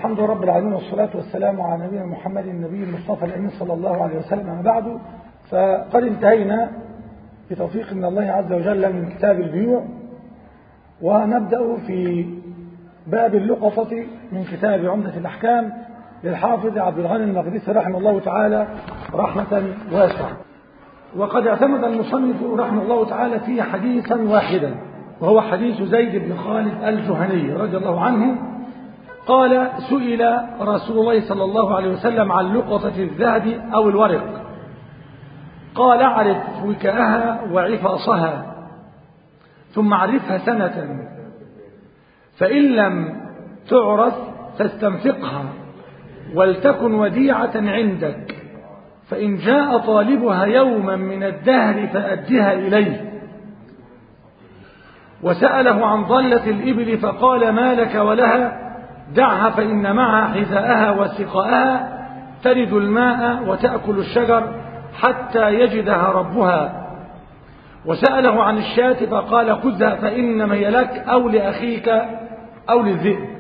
الحمد لله رب العالمين، والصلاة والسلام على نبينا محمد النبي المصطفى الأمين صلى الله عليه وسلم. أما بعد، فقد انتهينا بتوفيق من الله عز وجل من كتاب البيوع، ونبدأ في باب اللقطة من كتاب عمدة الأحكام للحافظ عبد الغني المقدسي رحمه الله تعالى رحمة واسعة. وقد اعتمد المصنف رحمه الله تعالى فيه حديثا واحدا، وهو حديث زيد بن خالد الجهني رضي الله عنه قال: سئل رسول الله صلى الله عليه وسلم عن لقطة الذهب أو الورق، قال: اعرف وكاءها وعفاصها، ثم اعرفها سنة، فإن لم تعرف فاستنفقها، ولتكن وديعة عندك، فإن جاء طالبها يوما من الدهر فأدها إليه. وسأله عن ضلة الإبل فقال: ما لك ولها؟ دعها فإن معها حذاءها وسقاءها، ترد الماء وتأكل الشجر حتى يجدها ربها. وسأله عن الشاة فقال: خذها فإنما هي لك أو لأخيك أو للذئب.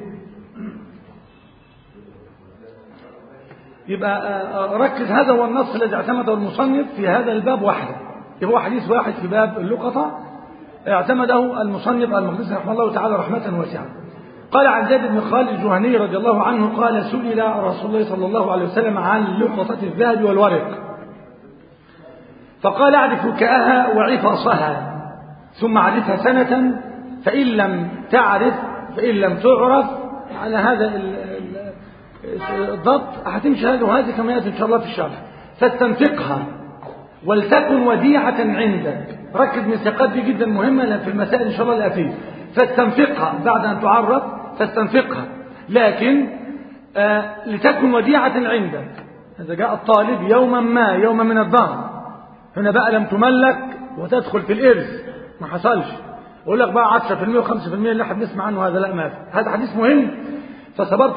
يبقى ركز، هذا هو النص الذي اعتمده المصنف في هذا الباب وحده. يبقى هو حديث واحد في باب اللقطة اعتمده المصنف المقدسي رحمه الله تعالى رحمة واسعة. قال عن زيد بن خالد الجهني رضي الله عنه قال: سئل رسول الله صلى الله عليه وسلم عن لقطة الذهب والورق، فقال: اعرف وكاءها وعفاصها، ثم اعرفها سنة، فإن لم تعرف فإن لم تعرف. على هذا الضبط هتمشي هذا وهذه كما يأتي إن شاء الله في الشرح. فاستنفقها ولتكن وديعة عندك. ركز من الثقات دي جدا مهمة في المسائل إن شاء الله الآتية. فاستنفقها بعد أن تعرف، فاستنفقها، لكن لتكن وديعة عندك. إذا جاء الطالب يوما من الظهر، هنا بقى لم تملك وتدخل في الإرث، ما حصلش. أقول لك بقى 10% و5% اللي احنا بنسمع عنه هذا، لا، ما في. هذا حديث مهم، فصبرت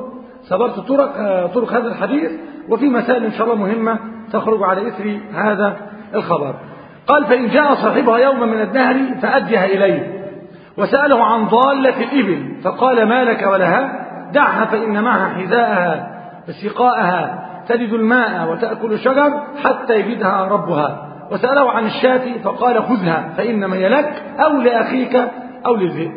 طرق هذا الحديث، وفي مسائل إن شاء الله مهمة تخرج على إثر هذا الخبر. قال: فإن جاء صاحبها يوما من الدهر فأدها إليه. وسأله عن ضالة الإبل فقال: ما لك ولها؟ دعها فإن معها حذاءها وسقاءها، تلد الماء وتأكل الشجر حتى يجدها ربها. وسأله عن الشاة فقال: خذها فإنما هي لك أو لأخيك أو للذئب.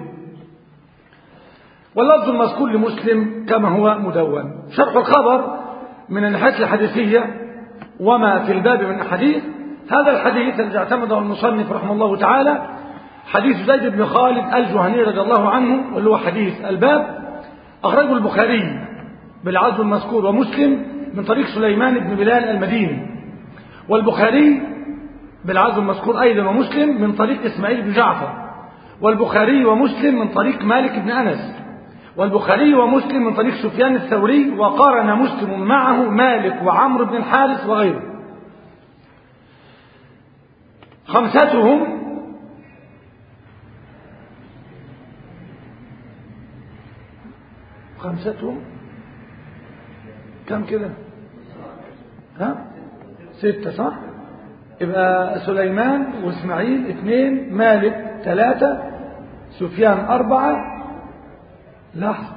واللفظ المذكور لمسلم كما هو مدون. شرح الخبر من الناحية الحديثية وما في الباب من أحاديث. هذا الحديث الذي اعتمده المصنف رحمه الله تعالى حديث زيد بن خالد الجهني رضي الله عنه، واللي هو حديث الباب. أخرجه البخاري بالعزو المذكور، ومسلم من طريق سليمان بن بلال المديني، والبخاري بالعزو المذكور أيضا، ومسلم من طريق إسماعيل بن جعفر، والبخاري ومسلم من طريق مالك بن أنس، والبخاري ومسلم من طريق سفيان الثوري، وقارن مسلم معه مالك وعمرو بن الحارث وغيره. خمستهم كم كده؟ 6 صح؟ يبقى سليمان واسماعيل 2، مالك 3، سفيان 4. لحظة،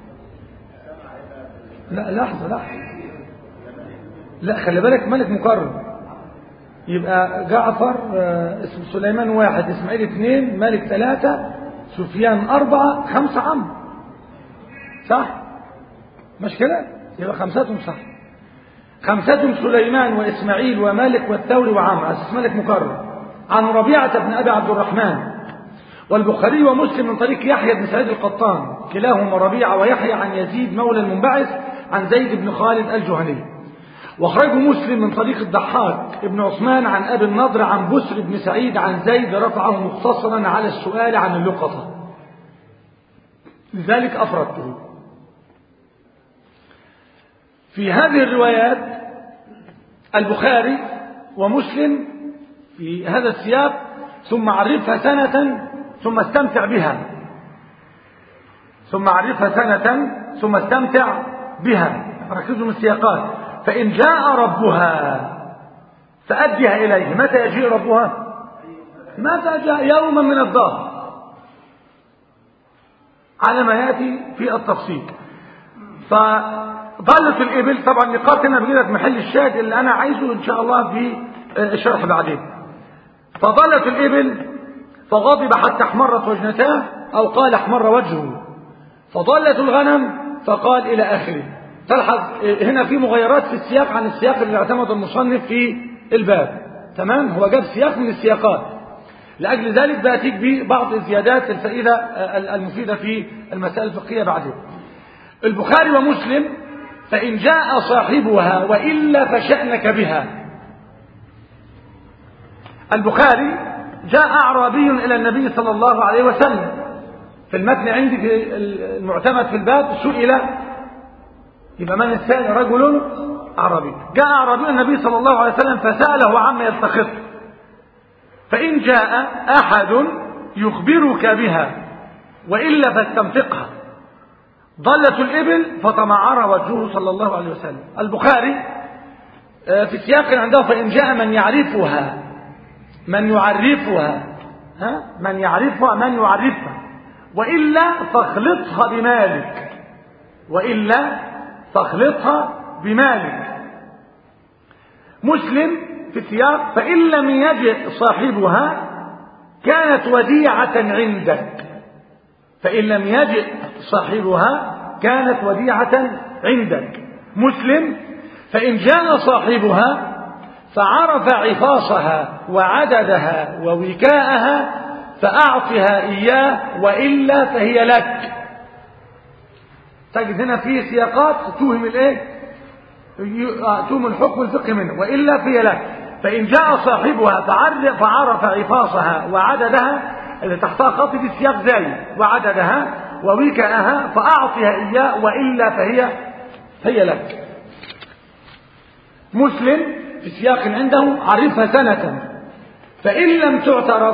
لا خلي بالك، مالك مقرر. يبقى جعفر سليمان 1، اسماعيل 2، مالك 3، سفيان 4، 5 عمرو، صح؟ مش كده؟ يبقى 5 صح. 5 سليمان وإسماعيل ومالك والثوري وعمرو، أساس مالك مكرر. عن ربيعة بن أبي عبد الرحمن. والبخاري ومسلم من طريق يحيى بن سعيد القطان، كلاهما ربيعة ويحيى، عن يزيد مولى المنبعث عن زيد بن خالد الجهني. واخرجه مسلم من طريق الضحاك ابن عثمان عن أبي النضر عن بسر بن سعيد عن زيد، رفعه مختصرا على السؤال عن اللقطة، لذلك أفردته. في هذه الروايات البخاري ومسلم في هذا السياق: ثم عرفها سنة ثم استمتع بها، ثم عرفها سنة ثم استمتع بها. ركزوا من السياقات. فإن جاء ربها فأدها إليه. متى يجيء ربها؟ متى جاء؟ يوما من الظهر، على ما يأتي في التفصيل. فضلت الإبل. طبعا نقاط هنا بجيلك محل الشاهد اللي أنا عايزه إن شاء الله في الشرح بعدين. فضلت الإبل فغضب حتى احمرت وجنتاه، أو قال احمر وجهه. فضلت الغنم فقال إلى آخره. تلحظ هنا في مغايرات في السياق عن السياق اللي اعتمد المصنف في الباب. تمام، هو جاب سياق من السياقات، لأجل ذلك بأتيك ببعض الزيادات الفائدة المفيدة في المسائل الفقهية بعدين. البخاري ومسلم: فإن جاء صاحبها وإلا فشأنك بها. البخاري: جاء أعرابي إلى النبي صلى الله عليه وسلم. في المتن عندي في المعتمد في الباب سئل، يبقى من السائل؟ رجل أعرابي. جاء أعرابي النبي صلى الله عليه وسلم فسأله عما يلتقط. فإن جاء أحد يخبرك بها وإلا فاستنفقها. ضلت الإبل فتمعر وجهه صلى الله عليه وسلم. البخاري في سياق عنده: فإن جاء من يعرفها، من يعرفها، من يعرفها، من يعرفها، وإلا فاخلطها بمالك، وإلا فاخلطها بمالك. مسلم في سياق: فإن لم يجئ صاحبها كانت وديعة عندك. فإن لم يجئ صاحبها كانت وديعة عندك. مسلم: فإن جاء صاحبها فعرف عفاصها وعددها ووكاءها فأعطها إياه وإلا فهي لك. تجد هنا فيه سياقات توهم الايه؟ توهم الحكم الفقهي منه. وإلا فهي لك. فإن جاء صاحبها فعرف عفاصها وعددها، اللي تحتها خط دي سياق زي وعددها ووكاءها فأعطها إياه وإلا فهي لك. مسلم في سياق عنده: عرفها سنة، فإن لم تعترف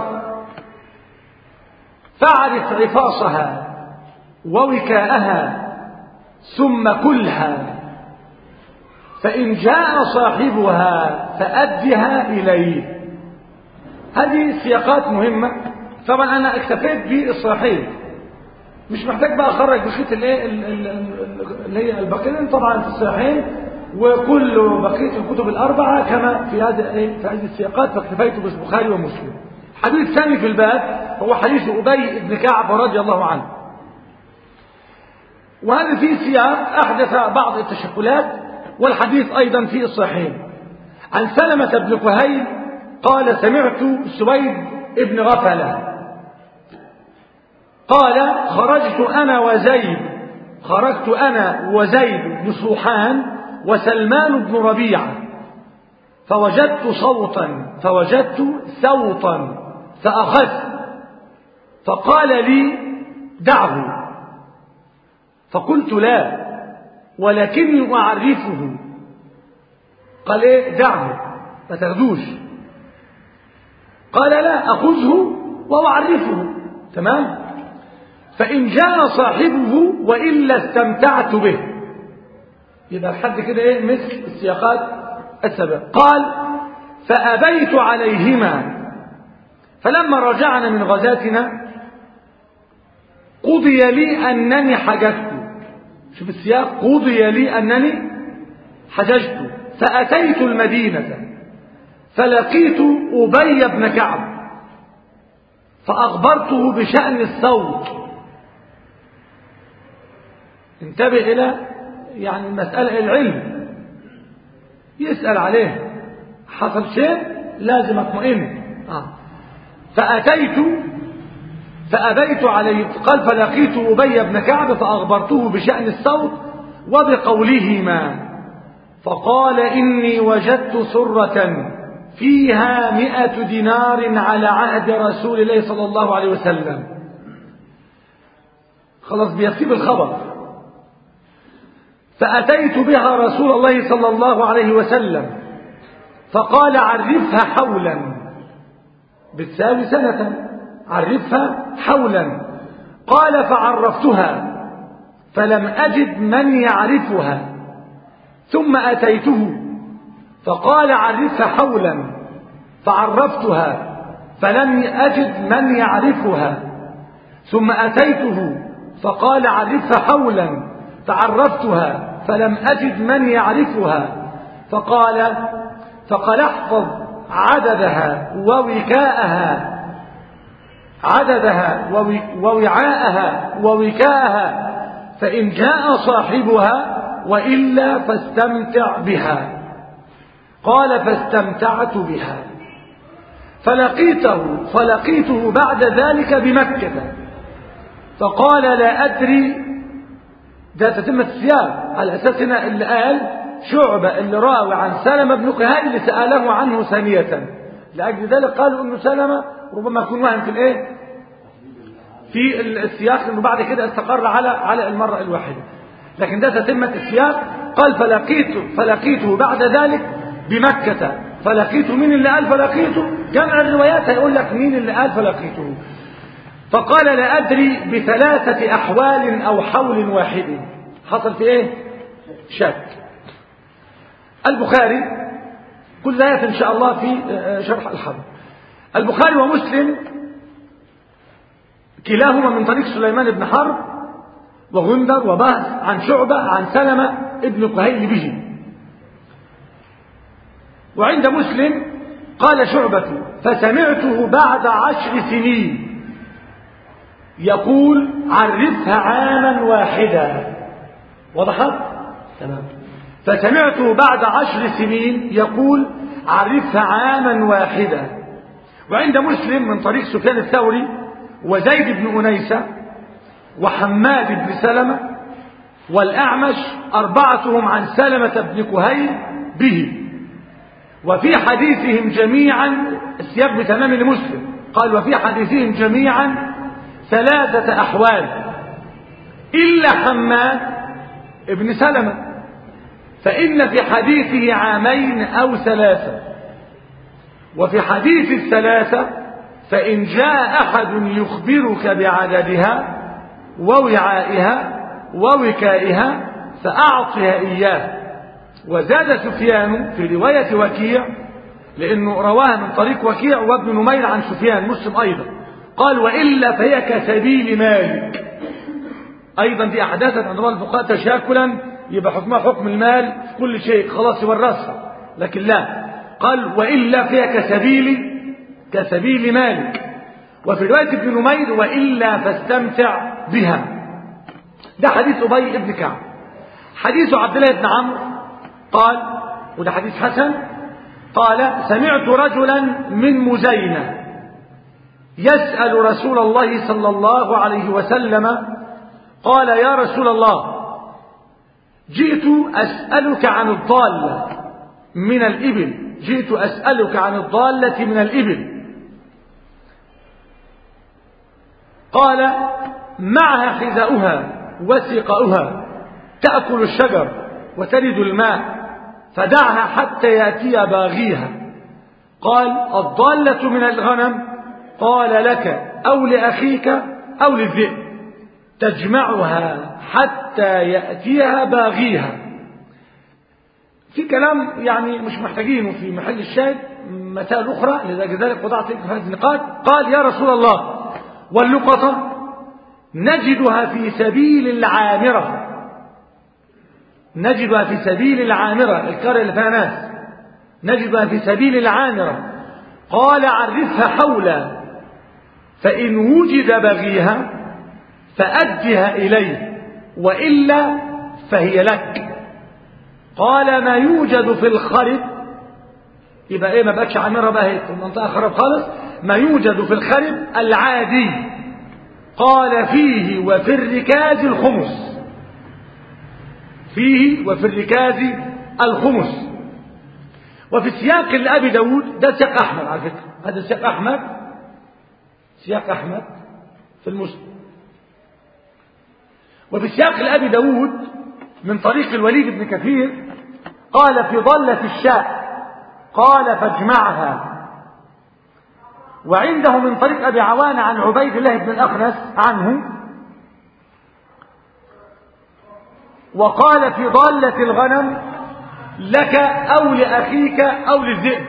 فاعرف عفاصها ووكاءها ثم كلها، فإن جاء صاحبها فأدها إليه. هذه سياقات مهمة. طبعا أنا اكتفيت بالصحيح، مش محتاج بقى أخرج بشيط اللي هي البقية طبعا في الصحيحين وكل بقية الكتب الأربعة كما في هذه السياقات، فاكتفيت بالبخاري ومسلم. الحديث الثاني في الباب هو حديث أبي بن كعب رضي الله عنه، وهذا فيه سياق أحدث بعض التشكلات، والحديث أيضا في الصحيحين. عن سلمة بن كهيل قال: سمعت سويد بن غفلة قال: خرجت أنا وزيد بن صوحان وسلمان بن ربيعة فوجدت صوتا فأخذت، فقال لي: دعه. فقلت: لا، ولكني أعرفه. قال: إيه؟ دعه، ما تاخدوش. قال: لا، أخذه وأعرفه. تمام. فإن جاء صاحبه وإلا استمتعت به. يبقى لحد كده ايه مثل السياقات السابقة. قال: فأبيت عليهما، فلما رجعنا من غزاتنا قضي لي أنني حججت. شوف السياق: قضي لي أنني حججت، فأتيت المدينة فلقيت أبي بن كعب فأخبرته بشأن الصوت. انتبه إلى يعني المسألة العلم، يسأل عليه، حصل شيء لازم اطمئن. فأبيت عليه. قال: فلقيت أبي بن كعب فأخبرته بشأن الصوت وبقولهما، فقال: إني وجدت سرة فيها 100 دينار على عهد رسول الله صلى الله عليه وسلم. خلاص بيكتب الخبر. فأتيت بها رسول الله صلى الله عليه وسلم فقال: عرفها حولا، بتساوي سنة، عرفها حولا. قال: فعرفتها فلم أجد من يعرفها، ثم أتيته فقال: عرفها حولا، فعرفتها فلم أجد من يعرفها، ثم أتيته فقال: عرفها حولا، تعرفتها فلم أجد من يعرفها، فقال احفظ عددها ووعاءها ووكاءها، فإن جاء صاحبها وإلا فاستمتع بها. قال فاستمتعت بها فلقيته بعد ذلك بمكة، فقال لا أدري. ده تتمة السياق على أساسنا اللي قال شعبة اللي راوي عن سلمة بن كهيل اللي سأله عنه ثانية، لأجل ذلك قالوا إنه سلمة ربما يكون وهم في الإيه؟ في السياق، إنه بعد كده استقر على المرة الواحدة، لكن ده تتمة السياق. قال فلقيته بعد ذلك بمكة. فلقيته مين اللي قال فلقيته؟ جمع الروايات هيقول لك مين اللي قال فلقيته. فقال لا أدري بثلاثة أحوال أو حول واحد. حصل في إيه؟ شك. البخاري كل آية إن شاء الله في شرح الحديث. البخاري ومسلم كلاهما من طريق سليمان بن حرب وغندر وبهز عن شعبة عن سلمة ابن كهيل به. وعند مسلم قال شعبة فسمعته بعد 10 سنين يقول عرفها عاما واحدا. وضحت؟ تمام. فسمعته بعد 10 سنين يقول عرفها عاما واحدا. وعند مسلم من طريق سفيان الثوري وزيد بن أنيسة وحماد بن سلمة والأعمش أربعتهم عن سلمة بن كهيل به. وفي حديثهم جميعا السياق بتمام لمسلم قال وفي حديثهم جميعا 3 أحوال إلا حماد ابن سلمة فإن في حديثه 2 عام أو 3. وفي حديث 3 فإن جاء أحد يخبرك بعددها ووعائها ووكائها فأعطها إياه. وزاد سفيان في رواية وكيع لأنه رواها من طريق وكيع وابن نمير عن سفيان مسلم أيضا قال وإلا فهي كسبيل مالك. أيضا دي أحداثت عند بعض الفقهاء تشاكلا يبقى حكمها حكم المال في كل شيء خلاص يورثها، لكن لا قال وإلا فهي كسبيل مالك. وفي رواية ابن نمير وإلا فاستمتع بها. ده حديث أبي بن كعب. حديث عبد الله بن عمرو قال وده حديث حسن قال سمعت رجلا من مزينة يسأل رسول الله صلى الله عليه وسلم قال يا رسول الله جئت أسألك عن الضالة من الإبل. قال معها حذاؤها وسقاؤها تأكل الشجر وترد الماء فدعها حتى يأتي باغيها. قال الضالة من الغنم. قال لك أو لأخيك أو للذئب تجمعها حتى يأتيها باغيها. في كلام يعني مش محتاجينه في محل الشاهد مسائل أخرى لذلك وضعت في هذه النقاط. قال يا رسول الله واللقطة نجدها في سبيل العامرة القرية اللي فيها ناس نجدها في سبيل العامرة. قال عرفها حولا فإن وجد بغيها فأدها إليه وإلا فهي لك. قال ما يوجد في الخرب يبقى ايه ما بقتش عامرة بقى هي المنطقة خرب خالص. ما يوجد في الخرب العادي. قال فيه وفي الركاز الخمس. وفي سياق لأبي داود ده سياق أحمد على فكرة هذا سياق أحمد في المسلم. وفي سياق لأبي داود من طريق الوليد بن كثير قال في ضلة الشاء قال فاجمعها. وعنده من طريق أبي عوان عن عبيد الله بن الأخنس عنه وقال في ضالة الغنم لك أو لأخيك أو للذئب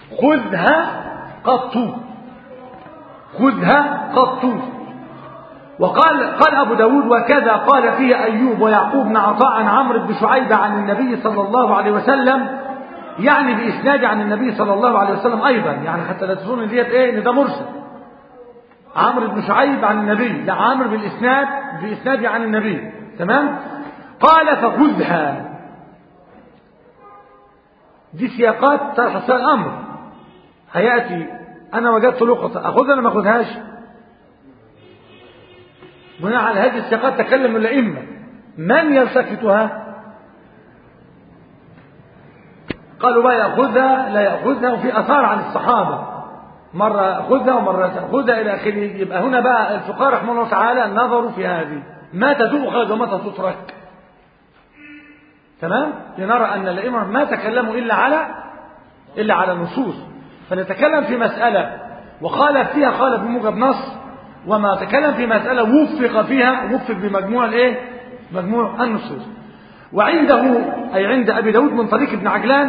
خذها قطو. قال أبو داود وكذا قال فيه أيوب ويعقوب بن عطاء عن عمرو بن شعيب عن النبي صلى الله عليه وسلم، يعني بإسناد عن النبي صلى الله عليه وسلم أيضا، يعني حتى لا تظن ان ديت إيه، إن ده مرسل. عمرو بن شعيب عن النبي، لا عمرو بإسناد عن النبي، تمام. قال فخذها، دي سياقات تحصل الأمر، هيأتي أنا وجدت لقطة أخذها ولا ما أخذهاش؟ بناء على هذه السياقات تكلم الأئمة من يلتفتها؟ قالوا بقى يأخذها لا يأخذها، وفي أثار عن الصحابة مرة يأخذها ومرة تأخذها إلى آخره. يبقى هنا بقى الفقهاء رحمه الله تعالى نظروا في هذه متى تؤخذ ومتى تترك، تمام. لنرى أن الأئمة ما تكلموا إلا على النصوص، فنتكلم في مسألة وخالف فيها خالف بموجب نص، وما تكلم في مسألة وفق فيها وفق بمجموع الايه، مجموع النصوص. وعنده أي عند أبي داود من طريق ابن عجلان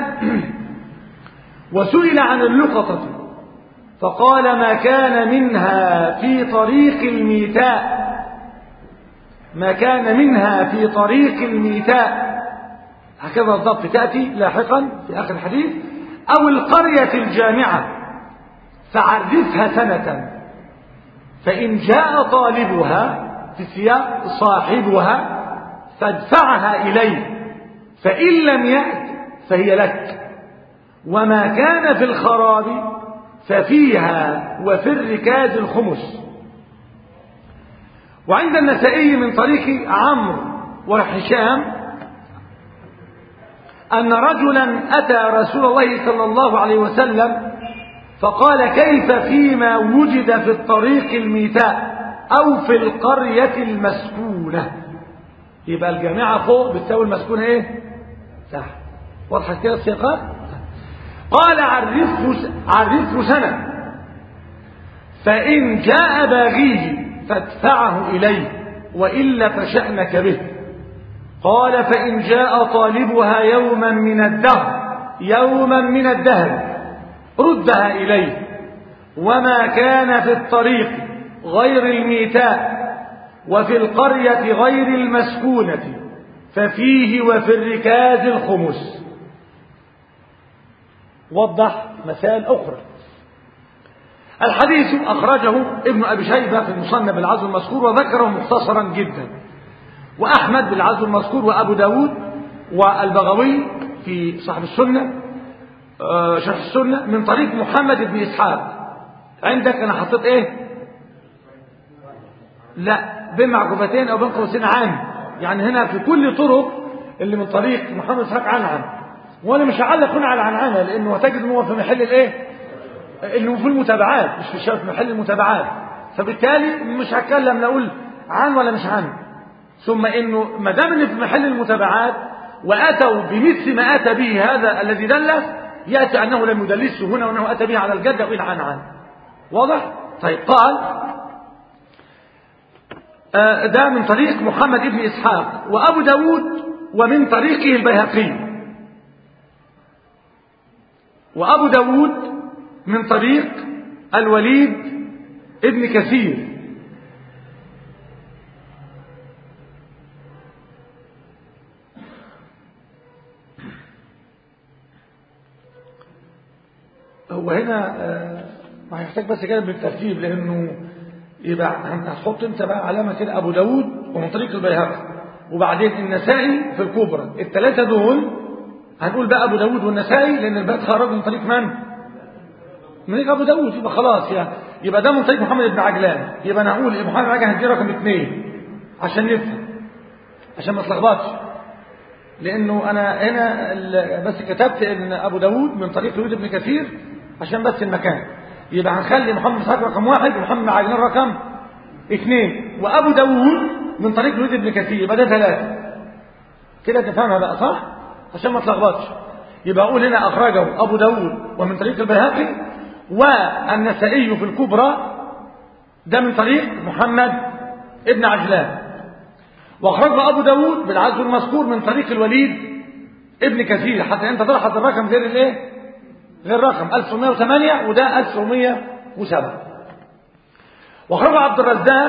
وسئل عن اللقطة فقال ما كان منها في طريق الميتاء، ما كان منها في طريق الميتاء، هكذا الضبط تأتي لاحقا في آخر الحديث، أو القرية الجامعة فعرفها سنة، فإن جاء طالبها في سياق صاحبها فادفعها إليه، فإن لم يأت فهي لك، وما كان في الخراب ففيها وفي الركاز الخمس. وعند النسائي من طريق عمرو وهشام أن رجلا أتى رسول الله صلى الله عليه وسلم فقال كيف فيما وجد في الطريق الميتاء أو في القرية المسكونة؟ يبقى الجامعة فوق بتساوي المسكونة ايه؟ تحت. واضحة كده السياقات؟ قال عرفه سنة، فإن جاء باغيه فادفعه إليه وإلا فشأنك به. قال فإن جاء طالبها يوما من الدهر ردها إليه، وما كان في الطريق غير الميتاء وفي القرية غير المسكونة ففيه وفي الركاز الخمس. وضح مسائل أخرى. الحديث أخرجه ابن أبي شيبة في المصنف بالعزو المذكور وذكره مختصرا جدا، وأحمد بالعزو المذكور، وأبو داود والبغوي في صاحب السنة شرح السنة من طريق محمد بن إسحاق. عندك أنا حطيت إيه؟ لا، بين معجوفتين أو بين قوسين عام، يعني هنا في كل طرق اللي من طريق محمد إسحاق عنعن، وأنا مش هعلق هنا على عنعنة لأنه تجد أنه في محل الإيه؟ إنه في المتابعات، مش في محل المتابعات، فبالتالي مش هتكلم نقول عن ولا مش عن. ثم إنه ما دام إن في محل المتابعات وأتوا بمثل ما أتى به هذا الذي دلس، يأتي أنه لم يدلسه هنا وأنه أتى به على الجدة وإن عن. واضح؟ طيب قال ده من طريق محمد بن إسحاق وأبو داود ومن طريقه البيهقي، وأبو داود من طريق الوليد ابن كثير، هو هنا ما هيحتاج بس كده بالترتيب، لأنه يبقى هتحط انت بقى علامة كده أبو داود ومن طريق البيهقي، وبعدين النسائي في الكبرى. الثلاثة دول هنقول بقى أبو داود والنسائي، لأن البيت خرج من طريق من؟ من أبو داود، يبقى خلاص يعني يبقى ده من طريق محمد بن عجلان. يبقى أنا هقول محمد بن عجلان هدي رقم 2 عشان نفهم، عشان ما تلخبطش، لأنه أنا هنا بس كتبت إن أبو داود من طريق الوليد بن كثير عشان بس المكان. يبقى هنخلي محمد بن إسحاق رقم 1 ومحمد بن عجلان رقم 2، وأبو داود من طريق الوليد بن كثير، يبقى ده 3 كده. تفهمها بقى صح؟ عشان ما تلخبطش. يبقى أقول هنا أخرجه أبو داود ومن طريق البيهقي، والنسائي في الكبرى ده من طريق محمد ابن عجلان، واخرجه أبو داود بالعزو المذكور من طريق الوليد ابن كثير، حتى أنت تلاحظ الرقم غير الايه؟ غير رقم 1108 وده 1107. واخرجه عبد الرزاق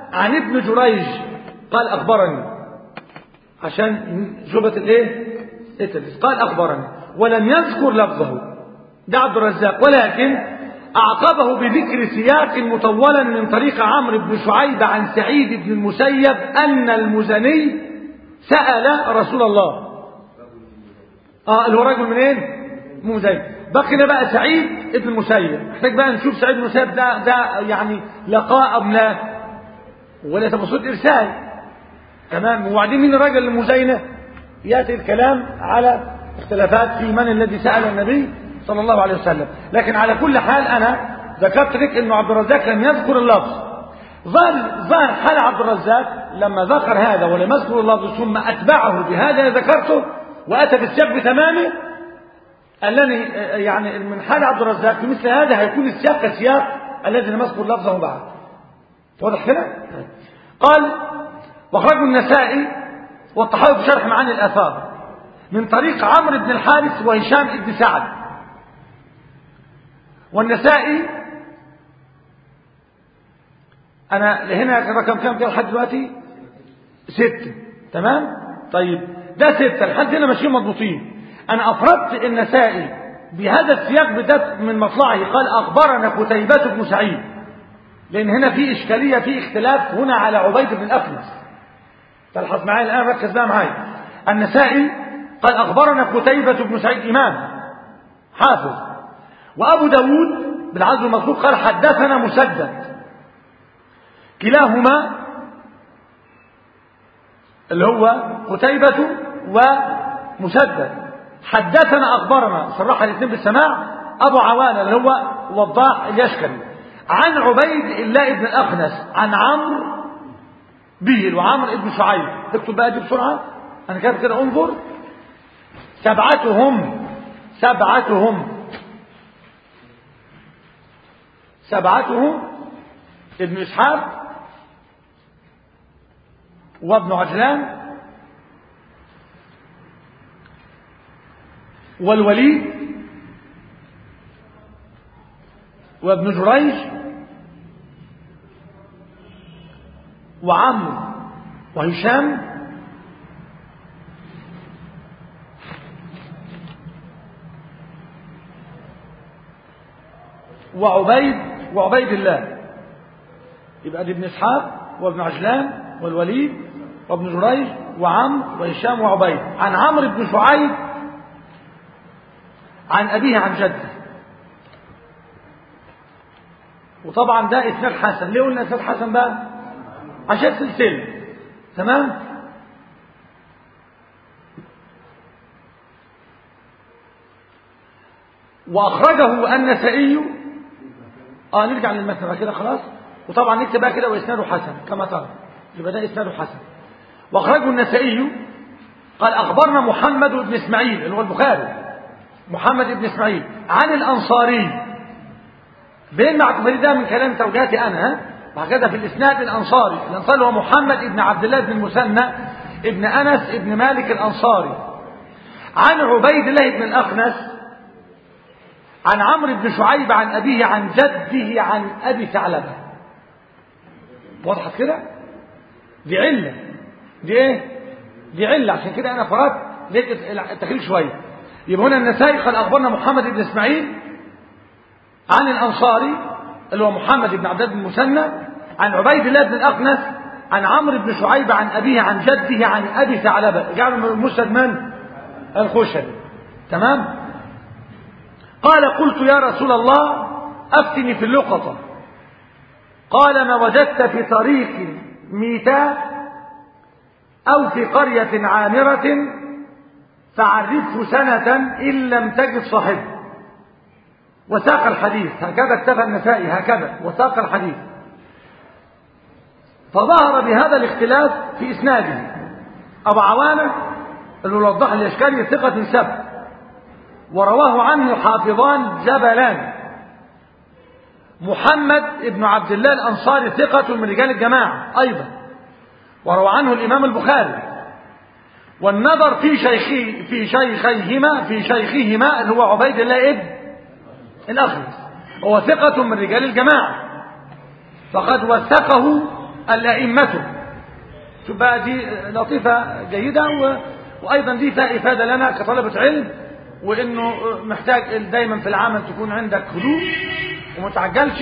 عن ابن جريج قال أخبرني، عشان شبهة الايه التدليس، قال أخبرني ولم يذكر لفظه، ده عبد الرزاق، ولكن أعقبه بذكر سياق مطولا من طريق عمرو بن شعيب عن سعيد بن المسيب أن المزني سأل رسول الله. اللي هو راجل منين؟ مزني. بقينا بقى سعيد بن المسيب، محتاج بقى نشوف سعيد بن المسيب ده يعني لقاء أم لا، ولا تبسط إرسال. تمام. وبعدين مين الراجل المزينة؟ يأتي الكلام على اختلافات في من الذي سأل النبي صلى الله عليه وسلم. لكن على كل حال أنا ذكرت لك أنه عبد الرزاق لم يذكر اللفظ. ظهر حال عبد الرزاق لما ذكر هذا ولم يذكر اللفظ ثم أتبعه بهذا ذكرته وأتى بالسياق بتمامه، أنني يعني من حال عبد الرزاق في مثل هذا هيكون السياق كالسياق الذي لم يذكر لفظه بعد. واضح كده؟ قال واخرجه النسائي والطحاوي في شرح معاني الآثار من طريق عمرو بن الحارث وهشام بن سعد. والنسائي أنا هنا رقم كام كده لحد دلوقتي؟ 6. تمام؟ طيب ده 6 لحد هنا ماشيين مضبوطين. أنا أفردت النسائي بهذا السياق بدأت من مطلعه، قال أخبرنا قتيبة بن سعيد، لأن هنا في إشكالية، في اختلاف هنا على عبيد بن الأخنس. تلحظ معايا الآن، ركز بقى معايا. النسائي قال أخبرنا قتيبة بن سعيد إمام حافظ، وأبو داود بالعزو المذكور قال حدثنا مسدد، كلاهما اللي هو قتيبة ومسدد حدثنا أخبرنا، صرح الاثنين بالسماع أبو عوانة اللي هو وضاح اليشكري عن عبيد الله بن الأخنس عن عمرو به وعمرو بن شعيب. اكتب بقى دي بسرعة، أنا كاتب كده انظر. سبعتهم ابن إسحاق وابن عجلان والوليد وابن جريج وعمرو وهشام وعبيد الله. يبقى دي ابن إسحاق وابن عجلان والوليد وابن جريج وعمرو وهشام وعبيد عن عمرو بن شعيب عن أبيه عن جده. وطبعا ده إسناد حسن. ليه قلنا إسناد حسن بقى؟ عشان سلسلة. تمام. وأخرجه النسائي. نرجع للمثنى كده خلاص. وطبعا نكتب بقى كده وإسناده حسن كما ترى، يبقى ده إسناده حسن. وأخرجه النسائي قال أخبرنا محمد بن إسماعيل اللي هو البخاري، محمد بن إسماعيل عن الأنصاري. بين معتبري ده من كلام توجيهاتي أنا، وهكذا في الإسناد الأنصاري هو محمد بن عبد الله بن المثنى ابن أنس ابن مالك الأنصاري عن عبيد الله بن الأخنس عن عمرو بن شعيب عن أبيه عن جده عن أبي ثعلبة. وضحت كده؟ دي علة. دي ايه؟ دي علة. عشان كده أنا فرات لقيت التخليل شوية. يبقى هنا النسائي قال أخبرنا محمد بن إسماعيل عن الأنصاري اللي هو محمد بن عبد الله بن المثنى عن عبيد الله بن الأخنس عن عمرو بن شعيب عن أبيه عن جده عن أبي ثعلبة. جعلوا مسند من؟ الخشبي. تمام؟ قال قلت يا رسول الله أفتني في اللقطة. قال ما وجدت في طريق ميتاء أو في قرية عامرة فعرفه سنة إن لم تجد صاحبه. وساق الحديث هكذا اكتفى النسائي هكذا وساق الحديث. فظهر بهذا الاختلاف في إسناده أبو عوانة اللي وضح اليشكري ثقة سبت، ورواه عنه حافظان جبلان. محمد بن عبد الله الأنصاري ثقة من رجال الجماعة أيضا، وروى عنه الإمام البخاري. والنظر في شيخهما اللي هو عبيد الله ابن الأخنس، هو ثقة من رجال الجماعة، فقد وثقه الأئمة. شوف بقى دي لطيفة جيدة، وأيضا دي فيها إفادة لنا كطلبة علم، وإنه محتاج دايما في العمل تكون عندك هدوء ومتعجلش،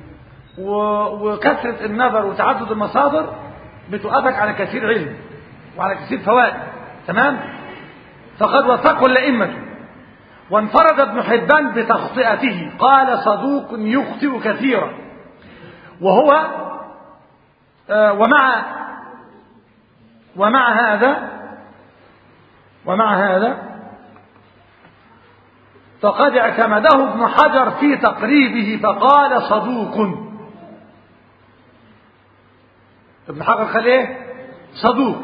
وكثرة النظر وتعدد المصادر بتوقفك على كثير علم وعلى كثير فوائد. تمام. فقد وثقه الأئمة. وانفرد ابن حبان بتخطئته، قال صدوق يخطئ كثيرا. وهو ومع هذا فقد اعتمده ابن حجر في تقريبه فقال صدوق. ابن حجر قال ايه؟ صدوق.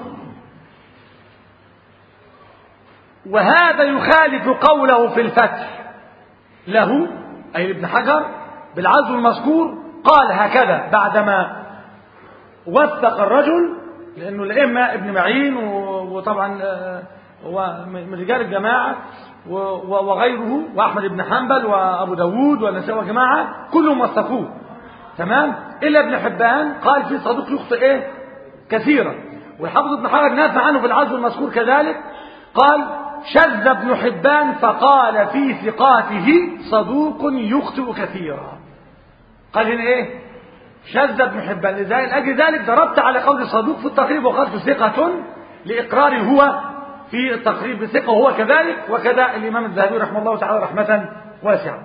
وهذا يخالف قوله في الفتح له، أي ابن حجر بالعزو المذكور، قال هكذا بعدما وثق الرجل، لأنه الأئمة ابن معين وطبعا هو من رجال الجماعة وغيره، وأحمد بن حنبل وأبو داود والنسائي وجماعة كلهم وثقوه. تمام. إلا ابن حبان قال في صدوق يخطئ ايه؟ كثيرا. والحافظ ابن حجر نافع عنه بالعزو المذكور كذلك، قال شذ ابن حبان فقال في ثقاته صدوق يخطئ كثيرا. قال هنا ايه؟ شذ ابن حبان. لأجل ذلك ضربت على قول صدوق في التقريب وقالت ثقة لإقراره هو في التقريب بثقة، وهو كذلك، وكذا الإمام الذهبي رحمه الله تعالى رحمة واسعة.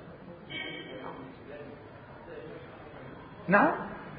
نعم.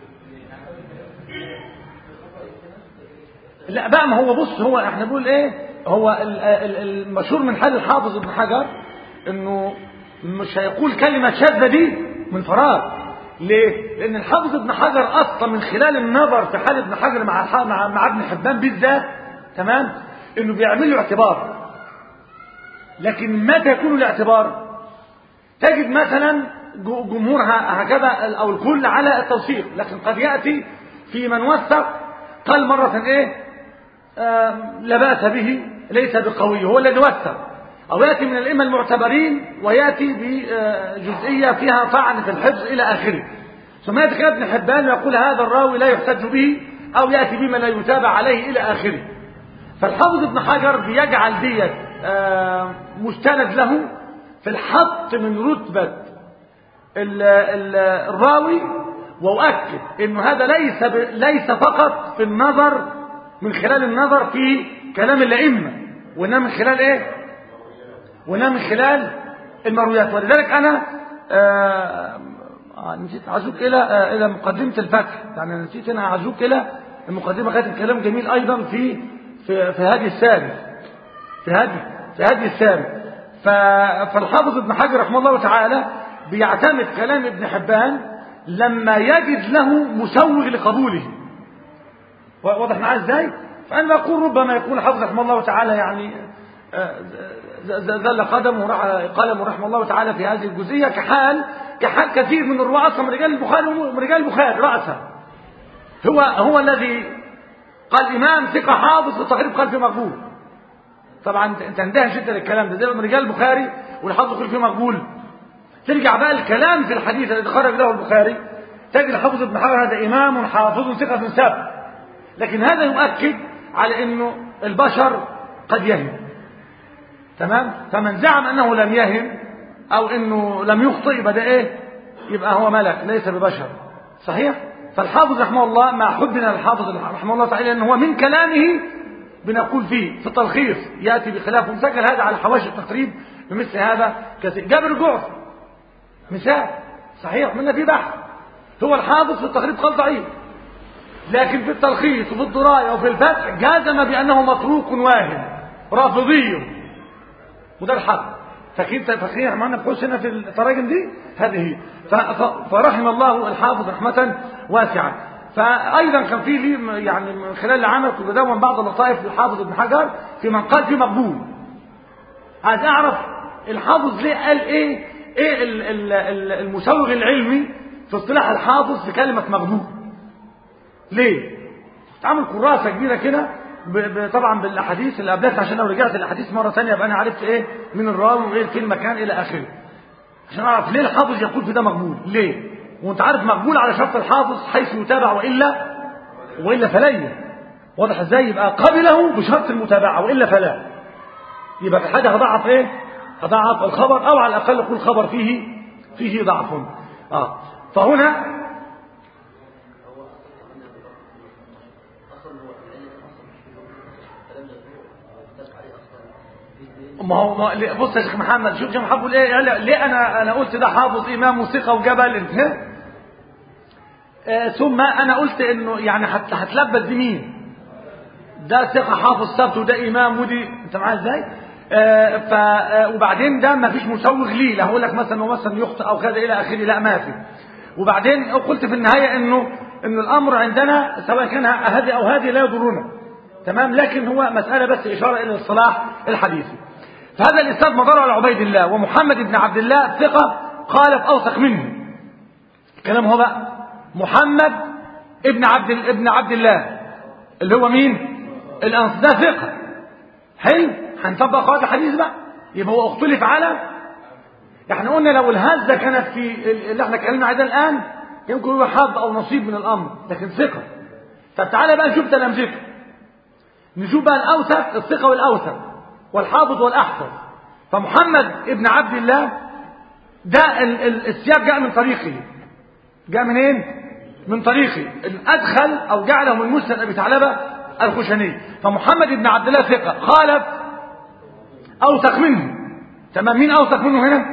لا بقى، ما هو بص، هو احنا بنقول ايه، هو المشهور من حال الحافظ ابن حجر انه مش هيقول كلمة شاذة دي من فراغ. ليه؟ لان الحافظ ابن حجر اصلا من خلال النظر في حال ابن حجر مع ابن حبان بالذات، تمام، انه بيعمل له اعتبار. لكن متى يكون الاعتبار؟ تجد مثلا جمهور هكذا او الكل على التوثيق، لكن قد ياتي في من وثق قال مرة ايه لا بأس به ليس بقوي، هو الذي وثق. او ياتي من الائمه المعتبرين وياتي بجزئيه فيها طعن في الحفظ الى اخره. ثم ياتي ابن حبان ويقول هذا الراوي لا يحتج به، او ياتي بما لا يتابع عليه الى اخره. فالحافظ ابن حجر بيجعل ديت مستند له في الحط من رتبه الراوي، واؤكد انه هذا ليس فقط في النظر من خلال النظر في كلام الائمه، وانما من خلال ايه؟ وانما من خلال المرويات. ولذلك انا نسيت اعزوك الى مقدمه الفتح، يعني نسيت انا اعزوك الى المقدمه. كانت الكلام جميل ايضا في هذه الساري، في هذه الساري. فالحافظ ابن حجر رحمه الله تعالى بيعتمد كلام ابن حبان لما يجد له مسوغ لقبوله. واضح معاه ازاي؟ فانا بقول ربما يكون الحافظ رحمه الله تعالى يعني زل قلمه رحمه الله تعالى في هذه الجزئيه، كحال كثير من الرواه اصلا من رجال البخاري راسا. هو الذي قال امام ثقه حافظ في التقريب قال فيه مقبول. طبعا انت اندهش جدا الكلام ده، زي من رجال البخاري والحافظ قال فيه مقبول. ترجع بقى الكلام في الحديث الذي خرج له البخاري، تجد الحافظ ابن حجر هذا امام حافظ ثقه ثبت. لكن هذا يؤكد على انه البشر قد يهم. تمام. فمن زعم انه لم يهم او انه لم يخطئ يبقى ده ايه؟ يبقى هو ملك ليس ببشر. صحيح. فالحافظ رحمه الله مع حبنا للحافظ رحمه الله تعالى انه هو من كلامه بنقول فيه في التلخيص ياتي بخلاف، مسجل هذا على حواشي التقريب بمثل هذا كثير. جابر الجعفي مثال صحيح منا في بحث، هو الحافظ في التقريب قال ضعيف، لكن في التلخيص وفي الدرايه وفي الفتح جازم بانه متروك واهم رافضي، وده الحق. فاكرين معنا بحوث هنا في التراجم دي هذه هي. فرحم الله الحافظ رحمه واسعه. فايضا كان في لي يعني من خلال العمل كنت بدون بعض اللطائف للحافظ ابن حجر في من قال في مقبول. عايز اعرف الحافظ ليه قال ايه المسوغ العلمي في اصطلاح الحافظ في كلمه مقبول. ليه؟ تعمل كراسه كبيره كده طبعا بالاحاديث اللي قبلها، عشان لو رجعت الاحاديث مره ثانيه يبقى انا عرفت ايه من الراوي وايه الكلمه كان الى اخره، عشان اعرف ليه الحافظ يقول في ده مقبول. ليه؟ وانت عارف مقبول على شرط الحافظ حيث يتابع والا وإلا فليا. واضح ازاي؟ يبقى قبله بشرط المتابعة وإلا فلا. يبقى في حاجة هضعف ايه؟ هضعف الخبر، او على الأقل يكون الخبر فيه ضعف. فهنا ما هو بص يا شيخ محمد، شوف شيخ محمد بيقول ايه. ليه انا قلت ده حافظ امام وثقه وجبل انت ثم انا قلت انه يعني هتلبس دي مين؟ ده ثقه حافظ ثبت وده امام ودي، انت معايا ازاي؟ وبعدين ده ما فيش مسوغ ليه، لا هقول لك مثلا هو مثلا يخطئ او كذا الى اخره، لا ما في. وبعدين قلت في النهايه انه الامر عندنا سواء كان هذه او هذه لا يضرنا، تمام، لكن هو مساله بس اشاره الى الصلاح الحديثي. فهذا الاسناد مدار على عبيد الله ومحمد بن عبد الله ثقه قال اوثق منه. الكلام هو بقى محمد ابن عبد الله اللي هو مين؟ الانصاري، ده ثقه. حلو، هنطبق قواعد الحديث بقى. يبقى هو اختلف على، احنا قلنا لو الهزه كانت في اللي احنا اتكلمنا عليه الان يمكن هو حظ او نصيب من الامر، لكن ثقه. طب تعالى بقى نشوف تلامذته، نشوف بقى الاوثق، الثقه والاوثق والحافظ والاحفظ. فمحمد ابن عبد الله ده السياق جاء من طريقه. جاء منين؟ من طريقه. ادخل او جعله من مسند ابي ثعلبه الخشني. فمحمد بن عبد الله ثقه خالف اوثق منه. تمام. مين اوثق منه هنا؟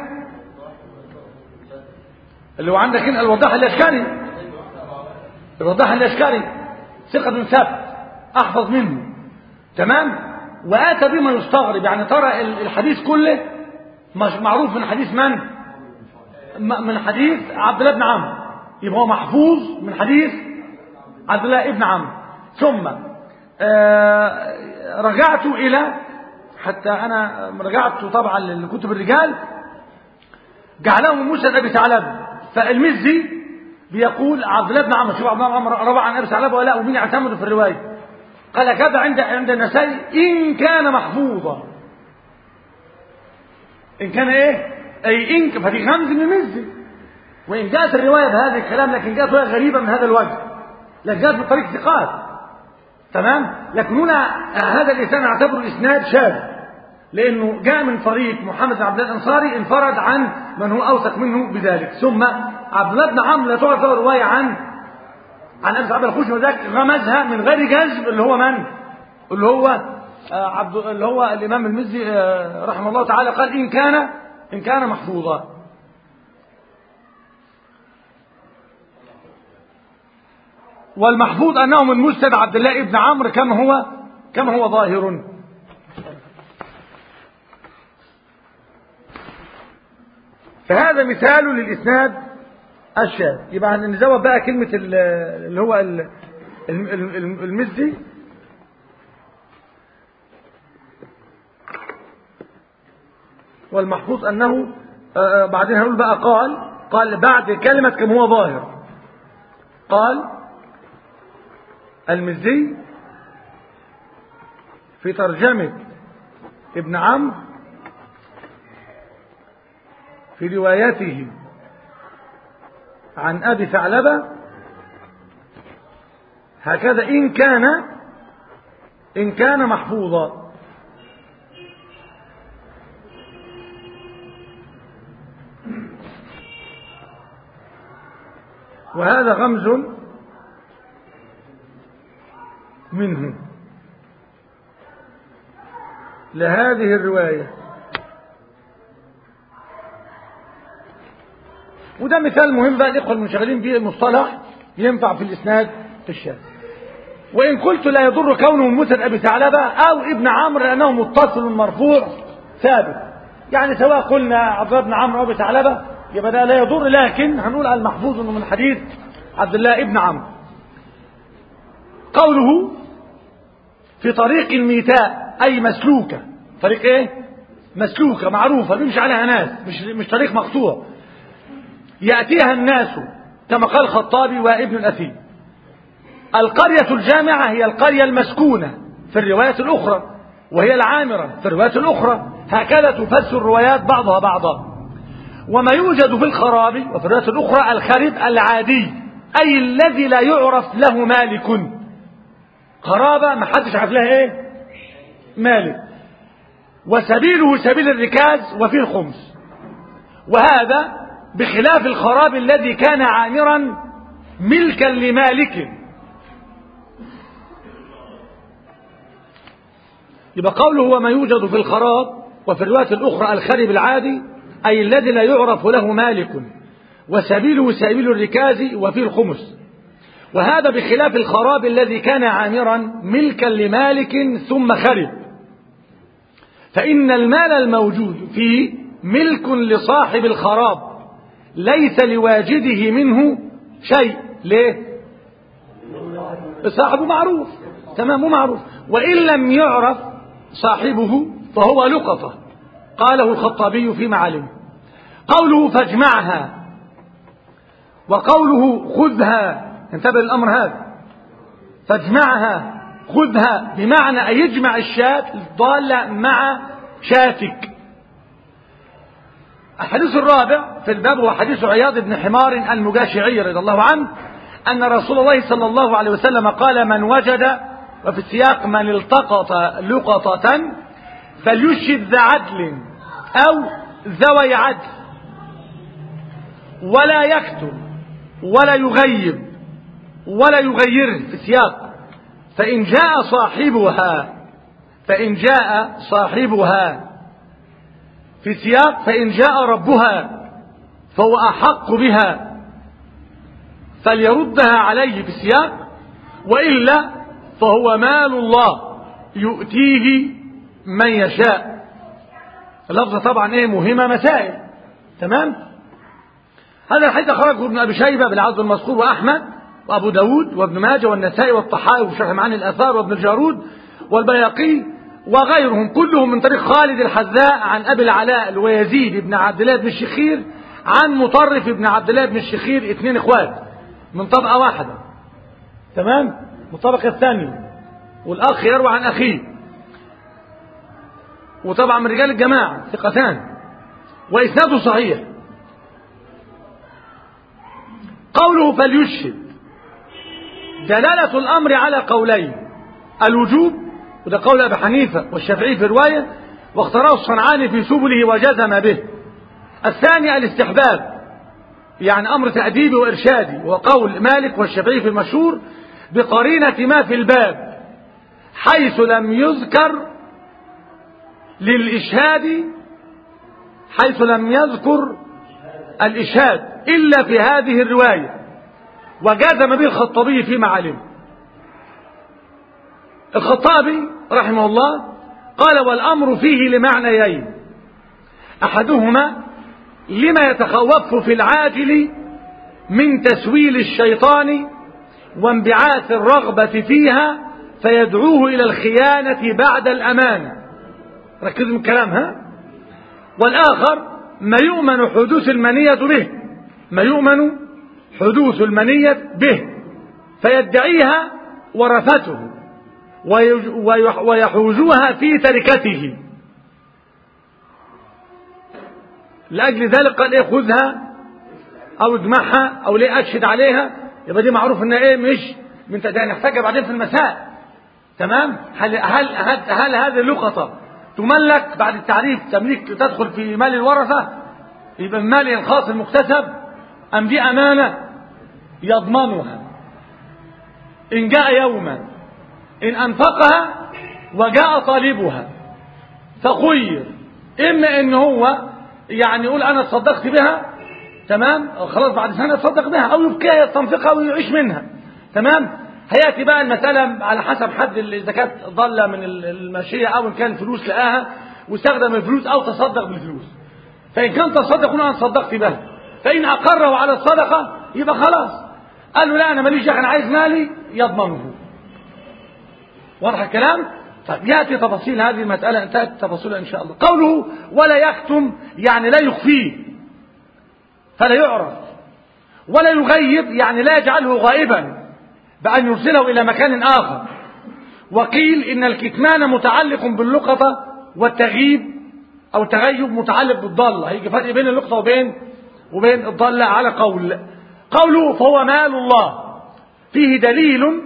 اللي هو عندك هنا الوضاح الاشكري. الوضاح الاشكري ثقه ثبت احفظ منه. تمام. واتى بما يستغرب، يعني ترى الحديث كله معروف من حديث من حديث عبد الله بن عمرو، يبقى هو محفوظ من حديث عبد الله بن عمرو. ثم رجعت الى، حتى انا رجعت طبعا لكتب الرجال، جعله من مسند ابي ثعلبه. فالمزي بيقول عبد الله بن عمرو، شوف عبد الله بن عمرو روى عن ابي ثعلبه ولا، ومين يعتمد في الروايه؟ قال كذا عند النسائي ان كان محفوظا. ان كان ايه؟ اي ان، فدي غمز من المزي. وان جاءت الروايه بهذا الكلام، لكن جاءت روايه غريبه من هذا الوجه، لكن جاءت بطريق ثقات. تمام. لكن هنا هذا الاسناد نعتبره اسناد شاذ، لانه جاء من طريق محمد بن عبد الله الانصاري انفرد عن من هو اوثق منه بذلك. ثم عبد الله بن عمرو لا تعرف له روايه عن ابي ثعلبه الخشني، وذاك غمزها من غير جزم، اللي هو من؟ اللي هو الامام المزي رحمه الله تعالى قال ان كان محفوظا. والمحفوظ انه من مسند عبد الله بن عمرو كما هو ظاهر. فهذا مثال للاسناد الشاذ. يبقى نزود بقى كلمه اللي هو المزي. والمحفوظ انه بعدين هنقول بقى قال بعد كلمه كما هو ظاهر، قال المزي في ترجمة ابن عمرو في روايته عن أبي ثعلبة هكذا إن كان محفوظا. وهذا غمز منه لهذه الرواية. وده مثال مهم بقى الإخوة المنشغلين به المصطلح ينفع في الإسناد الشاذ. وإن قلت لا يضر كونه مسند أبي ثعلبة أو ابن عمرو لأنه متصل مرفوع ثابت، يعني سواء قلنا عبد الله بن عمرو أو أبي ثعلبة يبقى ده لا يضر، لكن هنقول على المحفوظ انه من حديث عبد الله ابن عمرو. قوله في طريق الميتاء أي مسلوكة. طريق ايه؟ مسلوكة معروفة بيمشي عليها ناس، مش طريق مقطوع يأتيها الناس كما قال الخطابي وابن الأثير. القرية الجامعة هي القرية المسكونة في الروايات الأخرى، وهي العامرة في الروايات الأخرى، هكذا تفسر الروايات بعضها بعضا. وما يوجد في الخراب وفي الروايات الأخرى الخرب العادي، أي الذي لا يعرف له مالك، قرابة ما حدش عارف لها ايه مالك، وسبيله سبيل الركاز وفيه الخمس، وهذا بخلاف الخراب الذي كان عامرا ملكا لمالك. يبقى قوله هو ما يوجد في الخراب، وفي الرواية الأخرى الخرب العادي، أي الذي لا يعرف له مالك، وسبيله سبيل الركاز وفيه الخمس، وهذا بخلاف الخراب الذي كان عامرا ملكا لمالك ثم خرب، فإن المال الموجود فيه ملك لصاحب الخراب ليس لواجده منه شيء. ليه؟ صاحبه معروف، تمام، معروف، وإن لم يعرف صاحبه فهو لقطة، قاله الخطابي في معالمه. قوله فاجمعها، وقوله خذها، انتبه الأمر هذا، فاجمعها خذها بمعنى أن يجمع الشاة الضالة مع شاتك. الحديث الرابع في الباب هو حديث عياض بن حمار المجاشعي رضي الله عنه أن رسول الله صلى الله عليه وسلم قال: من وجد، وفي السياق من التقط لقطة فليشهد ذا عدل أو ذوي عدل، ولا يكتم ولا يغيب ولا يغيره، في السياق فإن جاء صاحبها في سياق فإن جاء ربها فهو أحق بها فليردها عليه في السياق، وإلا فهو مال الله يؤتيه من يشاء. اللفظة طبعا ايه مهمة، مسائل، تمام. هذا الحديث أخرجه ابن أبي شيبة بالعدد المذكور، وأحمد وأبو داود وابن ماجه والنسائي والطحاوي وشرح معاني الآثار وابن الجارود والبياقي وغيرهم، كلهم من طريق خالد الحذاء عن أبي العلاء ويزيد بن عبد الله بن الشخير عن مطرف بن عبد الله بن الشخير، اثنين اخوات من طبقة واحدة، تمام، من الطبقة الثانية، والأخ يروي عن أخيه، وطبعا من رجال الجماعة ثقتان، وإسناده صحيح. قوله فليشهد دلالة الأمر على قولين: الوجوب، وده قول أبي حنيفة والشافعي في رواية، واختاره الصنعاني في سبله وجزم به. الثاني الاستحباب، يعني أمر تأديبي وإرشادي، وقول مالك والشافعي في المشهور بقرينة ما في الباب، حيث لم يذكر للإشهاد، حيث لم يذكر الإشهاد إلا في هذه الرواية، وجازم به الخطابي في معالمه. الخطابي رحمه الله قال: والأمر فيه لمعنيين: أحدهما لما يتخوف في العاجل من تسويل الشيطان وانبعاث الرغبة فيها فيدعوه إلى الخيانة بعد الأمانة. ركزوا من الكلام، ها. والآخر ما يؤمن حدوث المنية به، ما يؤمن حدوث المنية به فيدعيها ورثته ويحوزوها في تركته. لأجل ذلك قال ايه: خذها او اجمعها او ليه اشهد عليها. يبقى دي معروف انها ايه، مش من نحتاجها بعدين في المسائل، تمام. هل هذه اللقطة تملك بعد التعريف تمليك تدخل في مال الورثة، يبقى المال الخاص المكتسب، ام دي امانة يضمنها ان جاء يوما ان انفقها وجاء طالبها فخير، اما ان هو يعني يقول انا تصدقت بها، تمام، خلاص بعد سنة يتصدق بها، او يبكيها يستنفقها ويعيش منها، تمام. هياتي بقى المسألة على حسب حد الزكاة ضل من الماشية، او ان كان فلوس لقاها واستخدم الفلوس او تصدق بالفلوس. فان كان تصدق يقول انا صدقت بها، فان اقره على الصدقة يبقى خلاص، قال له لا انا ماليش دخل، انا عايز مالي، يضمنه. واضح الكلام؟ طيب ياتي تفاصيل هذه المسألة، انتهت تفاصيلها ان شاء الله. قوله ولا يكتم يعني لا يخفيه فلا يعرف، ولا يغيب يعني لا يجعله غائبا بأن يرسله إلى مكان آخر. وقيل إن الكتمان متعلق باللقطة، والتغييب أو التغيب متعلق بالضالة. هيجي فرق بين اللقطة وبين الضالة على قوله فهو مال الله، فيه دليل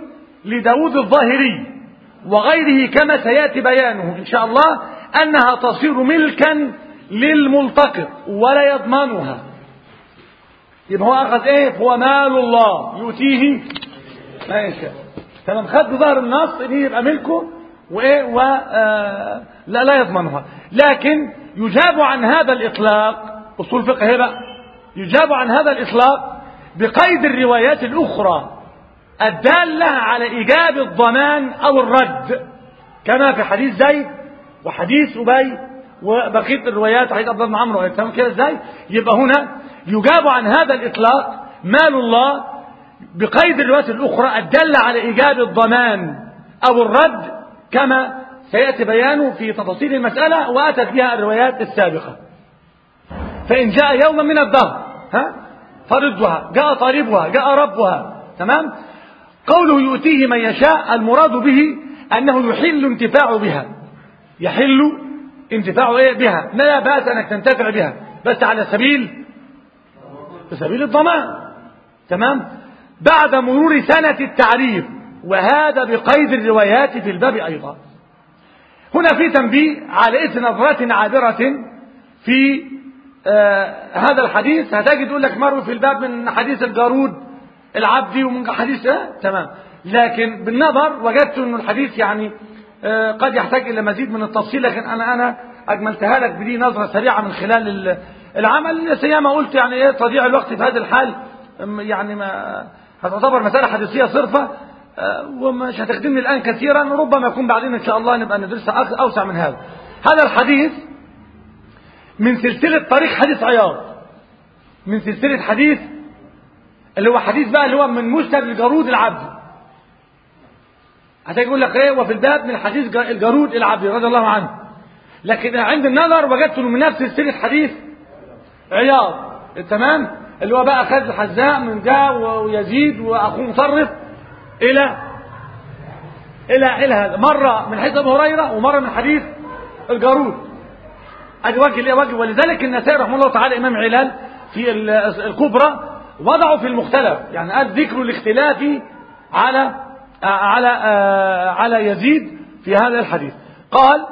لداود الظاهري وغيره كما سيأتي بيانه إن شاء الله أنها تصير ملكا للملتقط ولا يضمنها. يبقى هو أخذ إيه؟ هو مال الله يؤتيه ما يشاء. تمام. خد بظهر النص إن يبقى ملكه وإيه لا يضمنها. لكن يجاب عن هذا الإطلاق أصول فقه بقى يجاب عن هذا الإطلاق بقيد الروايات الأخرى الدالة على إيجاب الضمان أو الرد كما في حديث زيد وحديث أبي وبقية الروايات حديث عبد الله بن عمرو. تمام كده ازاي؟ يبقى هنا يجاب عن هذا الإطلاق مال الله بقيد الروايات الأخرى الدالة على إيجاب الضمان أو الرد كما سيأتي بيانه في تفاصيل المسألة وأتت بها الروايات السابقة. فإن جاء يوما من الدهر فردها، جاء طالبها، جاء ربها. تمام. قوله يؤتيه من يشاء المراد به أنه يحل انتفاع بها، يحل انتفاع إيه بها، لا بأس أنك تنتفع بها بس على سبيل الضمان. تمام. بعد مرور سنة التعريف، وهذا بقيد الروايات في الباب أيضا. هنا في تنبيه على إثر نظرات عابرة في هذا الحديث. هتجد يقول لك مروي في الباب من حديث الجارود العبدي ومن حديث تمام، لكن بالنظر وجدت أن الحديث يعني قد يحتاج إلى مزيد من التفصيل، لكن أنا أجملتها لك بدي نظرة سريعة من خلال العمل. سيما قلت يعني إيه تضيع الوقت في هذا الحال، يعني ما هتعتبر مسألة حديثية صرفة ومش هتخدمني الآن كثيرا، ربما يكون بعدين إن شاء الله نبقى ندرسها أوسع من هذا. هذا الحديث من سلسلة طريق حديث عياض، من سلسلة حديث اللي هو حديث بقى اللي هو من مسند الجارود العبدي. هتيجي يقول لك ايه وفي الباب من حديث الجارود العبدي رضي الله عنه، لكن عند النظر وجدت انه من نفس سلسلة حديث عياض. تمام. اللي هو بقى خد الحذاء من ده ويزيد واخوه مصرف الى هذا، مرة من حديث ابو هريرة ومرة من حديث الجارود. ادي وجه ليه وجه. ولذلك النسائي رحمه الله تعالى امام علال في الكبرى وضعوا في المختلف، يعني قال ذكر الاختلاف على يزيد في هذا الحديث. قال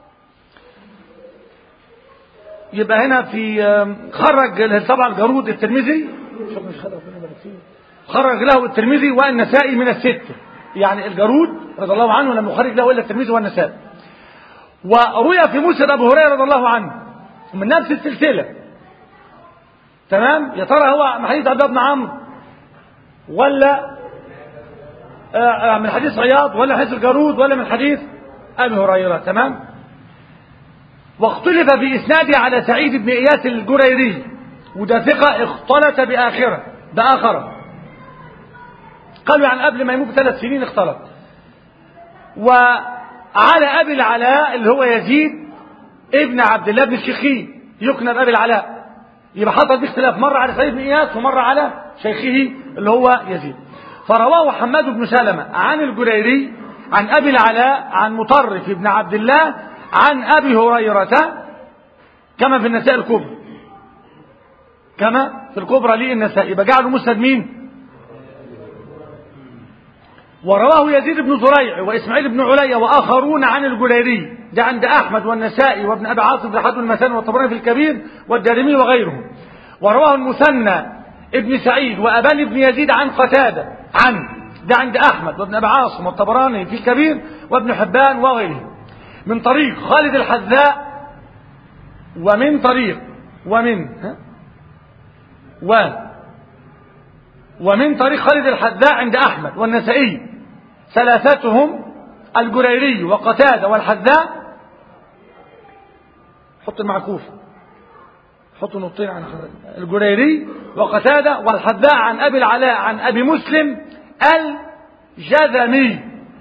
يبقى هنا في خرج طبعا الجارود الترمذي، خرج له الترمذي والنسائي من الستة، يعني الجارود رضي الله عنه لم يخرج له الا الترمذي والنسائي. وروي في مسند ابو هريره رضي الله عنه من نفس السلسله. تمام. يا ترى هو من حديث عبد الله بن عمرو ولا من حديث عياض ولا حديث الجارود ولا من حديث ابي هريره؟ تمام. واختلف في اسناده على سعيد بن اياس الجريري، وده ثقه اختلط باخره قالوا يعني قبل ما يموت ب3 سنين اختلط. وعلى ابي العلاء اللي هو يزيد ابن عبد الله بن الشيخي يكنى بابي العلاء، يبقى حصل فيه اختلاف مرة على سعيد بن اياس ومرة على شيخه اللي هو يزيد. فرواه حماد بن سلمة عن الجريري عن ابي العلاء عن مطرف بن عبد الله عن ابي هريرة كما في النسائي الكبرى، كما في الكبرى للنسائي. يبقى جعلوا مسند مين؟ ورواه يزيد بن زريع واسماعيل بن علي واخرون عن الجريري، ده عند احمد والنسائي وابن ابي عاصم في حد المثاني والطبراني في الكبير والدارمي وغيرهم. ورواه المثنى ابن سعيد وابان بن يزيد عن قتاده ده عند احمد وابن ابي عاصم والطبراني في الكبير وابن حبان وغيرهم، من طريق خالد الحذاء ومن طريق خالد الحذاء عند احمد والنسائي، ثلاثتهم الجريري وقتاده والحذاء. حط المعكوف، حط نقطتين عن الجريري وقتاده والحذاء عن ابي العلاء عن ابي مسلم الجذمي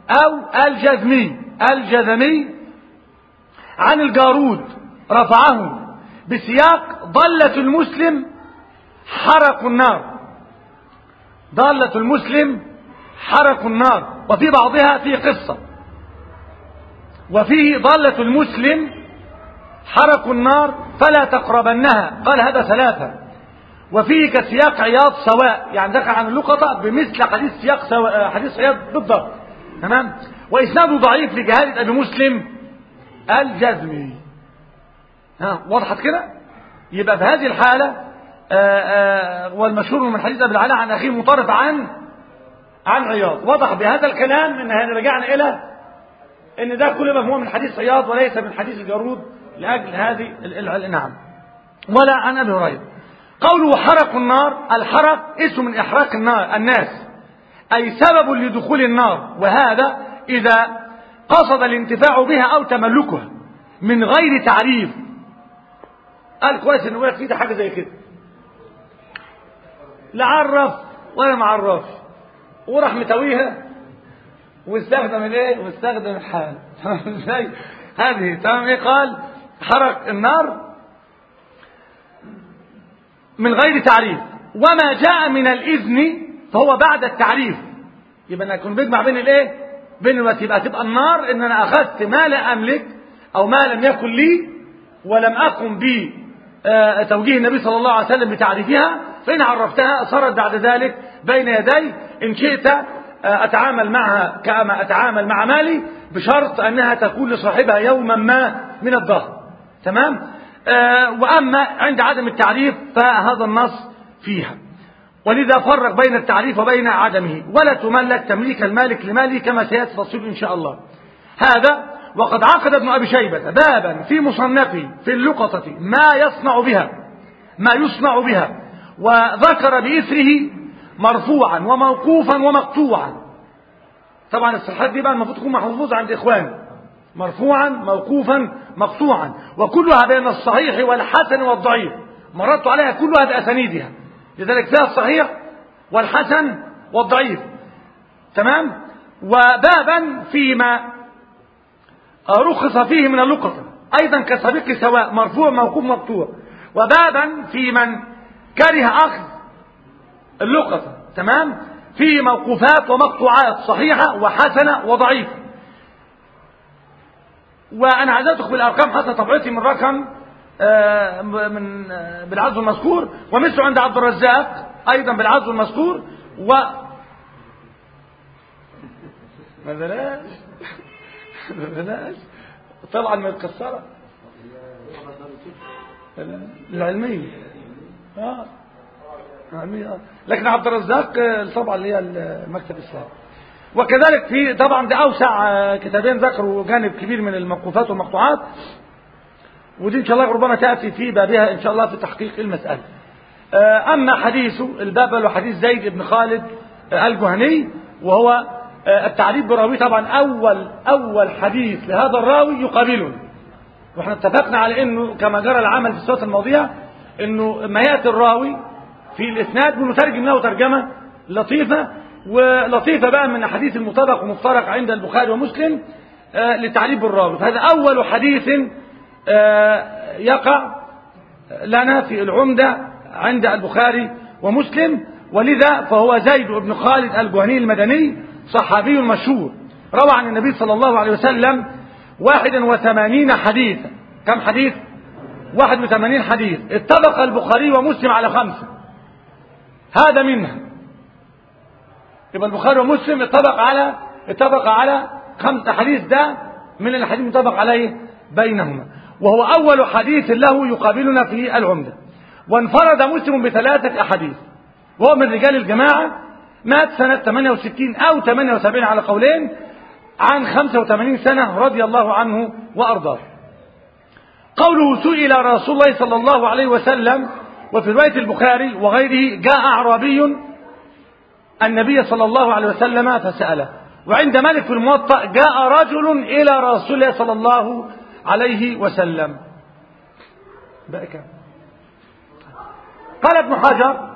عن الجارود رفعه بسياق ضلة المسلم حرق النار، ضالة المسلم حرق النار، وفي بعضها في قصة، وفيه ضالة المسلم حرق النار فلا تقربنها، قال هذا 3. وفيه كسياق عياض سواء، يعني ذكر عن اللقطة بمثل حديث سياق سواء حديث عياض بالضبط. تمام. وإسناده ضعيف لجهالة أبي مسلم الجزمي. وضحت كده؟ يبقى في هذه الحالة والمشهور من حديث أبي العلاء عن أخيه مطرف عن عياض. وضح بهذا الكلام ان رجعنا الى ان ده كله مفهوم من حديث عياض وليس من حديث الجارود لاجل هذه نعم. ولا عن ابي هريره. قوله حرق النار، الحرق اسم من احراق الناس، اي سبب لدخول النار، وهذا اذا قصد الانتفاع بها او تملكها من غير تعريف. قال كويس انه يقول لك في ده حاجه زي كده، لا عرف ولا ما عرفش، وراح متويها واستخدم الايه واستخدم الحال. تمام ازاي هذه؟ تمام. ايه قال؟ حرق النار من غير تعريف. وما جاء من الاذن فهو بعد التعريف. يبقى انا اكون بجمع بين الايه بين الوقت. يبقى تبقى النار ان انا اخذت ما لا املك او ما لم يكن لي ولم اقم به توجيه النبي صلى الله عليه وسلم بتعريفها، فإن عرفتها صارت بعد ذلك بين يدي. إن شئت أتعامل معها كما أتعامل مع مالي، بشرط أنها تكون لصاحبها يوما ما من الظهر. تمام. وأما عند عدم التعريف فهذا النص فيها. ولذا فرق بين التعريف وبين عدمه. ولا تملك تمليك المالك لماله كما سيأتي تفصيل إن شاء الله. هذا وقد عقد ابن أبي شيبة بابا في مصنفه في اللقطة ما يصنع بها، وذكر بإثره مرفوعا وموقوفا ومقطوعا. طبعا الصحات دي بقى المفروض تكون محفوظة عند إخواني، مرفوعا موقوفا مقطوعا، وكلها بين الصحيح والحسن والضعيف، مررت عليها كلها بأسانيدها، لذلك فيها الصحيح والحسن والضعيف. تمام. وبابا فيما رخص فيه من اللقطة أيضا كسابق سواء، مرفوع موقوف مقطوع. وبابا في من كره أخذ اللقطة. تمام. في موقوفات ومقطوعات صحيحة وحسنة وضعيفة. وأنا عزتك بالأرقام حتى طبعتي من رقم بالعزو المذكور، ومثل عند عبد الرزاق أيضا بالعزو المذكور. بلاش طبعا متكسرة العلمية لكن عبد الرزاق طبعا اللي هي المكتب السابق. وكذلك في طبعا ده أوسع كتابين ذكروا جانب كبير من الموقوفات والمقطوعات، ودي إن شاء الله ربما تأتي في بابها إن شاء الله في تحقيق المسألة. أما حديثه الباب له حديث زيد بن خالد الجهني، وهو التعريف بالراوي. طبعا أول حديث لهذا الراوي يقابلنا، واحنا اتفقنا على انه كما جرى العمل في السنة الماضية انه ما يأتي الراوي في الاسناد بنترجم له ترجمة لطيفة، ولطيفة بقى من حديث المطابق ومفترق عند البخاري ومسلم للتعريف بالراوي. فهذا أول حديث يقع لنا في العمدة عند البخاري ومسلم، ولذا فهو زيد بن خالد الجهني المدني صحابي مشهور، روى عن النبي صلى الله عليه وسلم 81 حديثا. كم حديث؟ 81 حديث. اتفق البخاري ومسلم على 5، هذا منها. يبقى البخاري ومسلم اتفق على 5 حديث، ده من الحديث المتفق عليه بينهما، وهو أول حديث له يقابلنا في العمدة. وانفرد مسلم ب3 أحاديث، وهو من رجال الجماعة، مات سنة 68 أو 78 على قولين، عن 85 سنة رضي الله عنه وأرضاه. قوله سئل رسول الله صلى الله عليه وسلم، وفي رواية البخاري وغيره جاء أعرابي النبي صلى الله عليه وسلم فسأله. وعند مالك في الموطأ جاء رجل إلى رسول الله صلى الله عليه وسلم. قال ابن حجر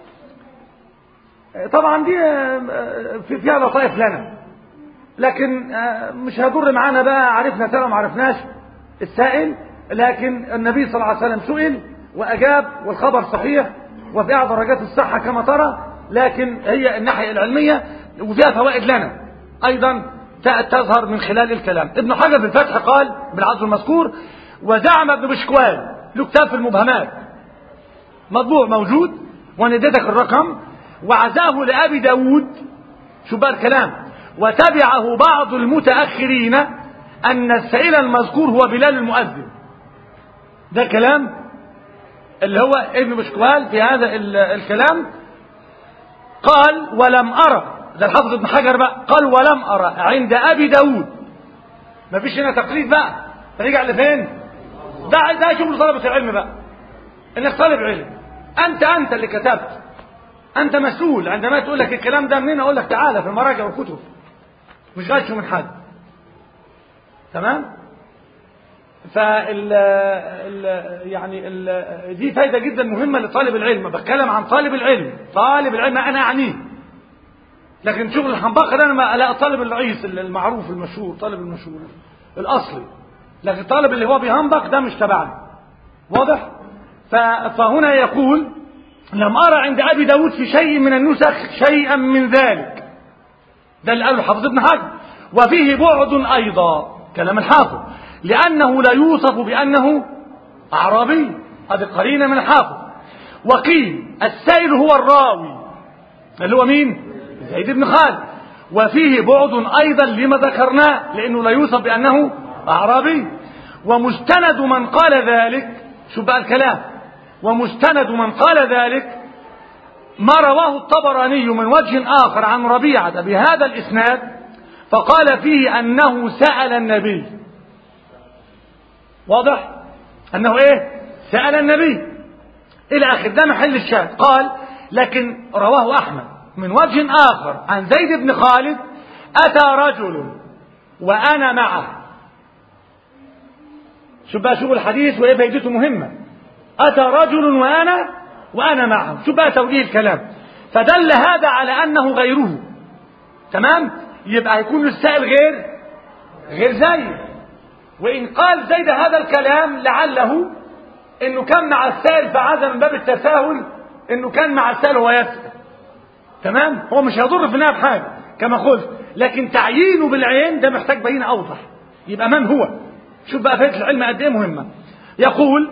طبعا دي فيها لطائف لنا، لكن مش هيضر معانا بقى عرفنا سنة ما عرفناش السائل، لكن النبي صلى الله عليه وسلم سئل وأجاب، والخبر صحيح وفي أعلى درجات الصحة كما ترى، لكن هي الناحية العلمية وفيها فوائد لنا أيضا تظهر من خلال الكلام. ابن حجر في الفتح قال بالعزو المذكور: وزعم ابن بشكوال له كتاب في المبهمات مطبوع موجود، وانا اديتك الرقم. وعزاه لأبي داود، شو بقى الكلام، وتبعه بعض المتأخرين أن السائل المذكور هو بلال المؤذن. ده كلام اللي هو ابن مشكوال في هذا الكلام. قال ولم أرى، ده الحافظ ابن حجر بقى، قال ولم أرى عند أبي داود. ما فيش هنا تقليد بقى، رجع لفين؟ ده شغل طلبة العلم بقى، انك طالب علم، انت اللي كتبت، انت مسؤول. عندما تقول لك الكلام ده منين، اقول لك تعالى في المراجع والكتب، مش غشه من حد. تمام؟ دي فايدة جدا مهمة لطالب العلم. بتكلم عن طالب العلم انا اعنيه. لكن شغل الحنبقة ده انا لا، طالب الرئيس المعروف المشهور، طالب المشهور الاصلي. لكن طالب اللي هو بيهنبق ده مش تبعنا. واضح؟ فهنا يقول لم أرى عند أبي داود في شيء من النسخ شيئا من ذلك. ده اللي قاله الحافظ ابن حجر. وفيه بعد أيضا، كلام الحافظ، لأنه لا يوصف بأنه أعرابي. هذه قرينة من الحافظ. وقيل السائل هو الراوي اللي هو مين؟ زيد بن خالد. وفيه بعد أيضا لما ذكرناه، لأنه لا يوصف بأنه أعرابي. ومستند من قال ذلك، شو بقى الكلام، ومستند من قال ذلك ما رواه الطبراني من وجه آخر عن ربيعة بهذا الإسناد، فقال فيه أنه سأل النبي. واضح؟ أنه إيه؟ سأل النبي إلى آخر. ده محل الشاهد. قال لكن رواه أحمد من وجه آخر عن زيد بن خالد أتى رجل وأنا معه. شوف بقى شغل الحديث وإيه فايدته مهمة. أتى رجل وأنا معه. شوف بقى توجيه الكلام. فدل هذا على أنه غيره. تمام؟ يبقى هيكون السائل غير زيد. وإن قال زيد هذا الكلام لعله إنه كان مع السائل، فعاد من باب التساهل إنه كان مع السائل وهو يسأل. تمام؟ هو مش هيضر في النهاية بحاجة كما قلت، لكن تعيينه بالعين ده محتاج بينة أوضح. يبقى من هو؟ شوف بقى فائدة العلم قد إيه مهمة. يقول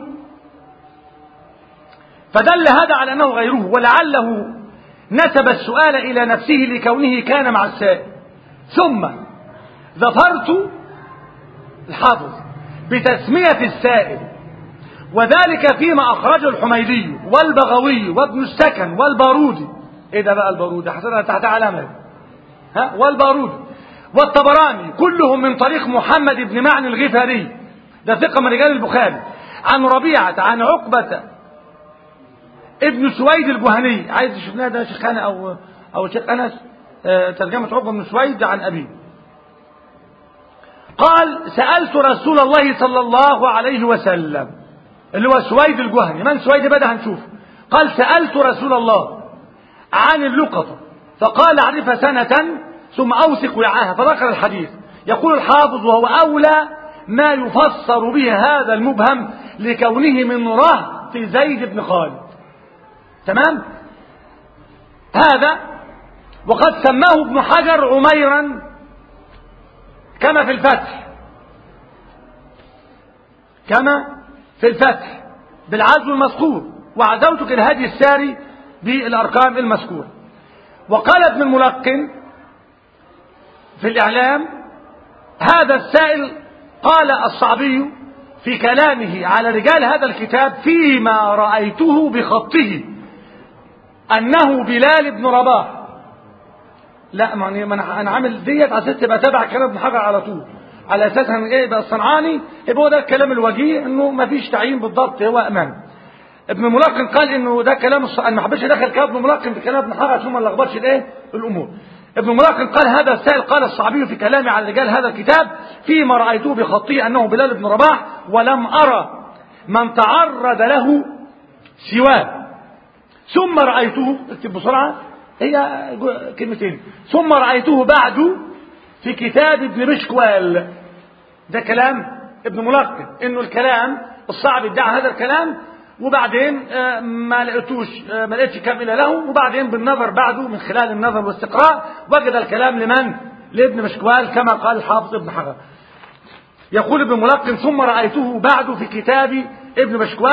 فدل هذا على أنه غيره، ولعله نسب السؤال إلى نفسه لكونه كان مع السائل. ثم ظفرت الحافظ بتسمية السائل، وذلك فيما أخرجه الحميدي والبغوي وابن السكن والبارودي. إيه ده بقى البارودي؟ حسنا تحت علامة والبارودي والطبراني، كلهم من طريق محمد بن معن الغفاري، ده ثقة من رجال البخاري، عن ربيعة عن عقبة ابن سويد الجهني. عايز شفناه ده شيخنا أو شيخ أنس، ترجمة عقبة بن سويد عن أبيه. قال سألت رسول الله صلى الله عليه وسلم، اللي هو سويد الجهني. من سويد بدأ هنشوف. قال سألت رسول الله عن اللقطة فقال اعرفها سنة ثم أوثق وعاها، فذكر الحديث. يقول الحافظ وهو أولى ما يفسر به هذا المبهم لكونه من رهط زيد بن خالد. تمام؟ هذا وقد سماه ابن حجر عميرا كما في الفتح بالعزو المذكور، وعزوتك الهدي الساري بالأرقام المذكورة. وقال ابن الملقن في الإعلام هذا السائل قال الصعبي في كلامه على رجال هذا الكتاب فيما رأيته بخطه أنه بلال بن رباح. لا ما أنا عامل ديت على أساس تبقى تابع كلام ابن حجر على طول، على أساس يبقى الصنعاني يبقى هو ده الكلام الوجيه، إنه ما فيش تعيين بالضبط، هو أمان. ابن ملقن قال إنه ده كلام أنا ما حبيتش أدخل كلام ابن ملقن في كلام ابن حجر عشان ما نلخبطش الأمور. ابن ملقن قال هذا السائل قال الصعبي في كلامه على رجال هذا الكتاب فيما رأيته بخطه أنه بلال بن رباح، ولم أرى من تعرض له سواه. ثم رأيته، اكتب بسرعة هي كلمتين، ثم رأيته بعد في كتاب ابن بشكوال. ده كلام ابن ملقن، انه الكلام الصعب ادعى هذا الكلام، وبعدين ما لقيتش كاملة له، وبعدين بالنظر بعده من خلال النظر والاستقراء وجد الكلام لابن بشكوال كما قال الحافظ ابن حجر. يقول ابن ملقن ثم رأيته بعد في كتاب ابن بشكوال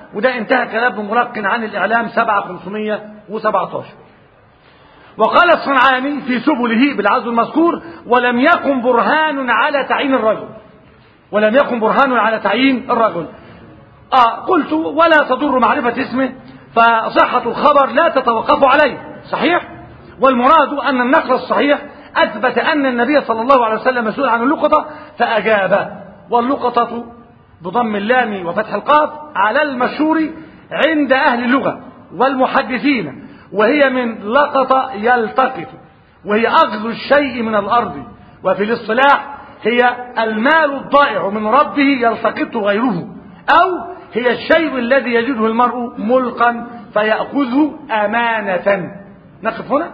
وده انتهى كلام ابن ملقن عن الإعلام 7517. وقال الصنعاني في سبله بالعزو المذكور: ولم يكن برهان على تعيين الرجل. ولم يكن برهان على تعيين الرجل. قلت: ولا تضر معرفة اسمه، فصحة الخبر لا تتوقف عليه. صحيح. والمراد أن النقل الصحيح أثبت أن النبي صلى الله عليه وسلم مسؤول عن اللقطة فأجاب. واللقطة بضم اللام وفتح القاف على المشهور عند أهل اللغة والمحدثين، وهي من لقط يلتقط، وهي أخذ الشيء من الأرض، وفي الاصطلاح هي المال الضائع من ربه يلتقطه غيره، أو هي الشيء الذي يجده المرء ملقا فيأخذه أمانة. نقف هنا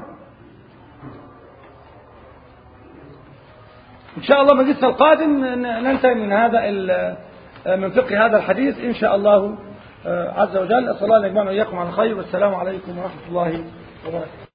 إن شاء الله. مجلس القادم ننتهي من هذا من فقه هذا الحديث إن شاء الله عز وجل. أسأل الله أن يجمعنا وإياكم على خير، والسلام عليكم ورحمة الله وبركاته.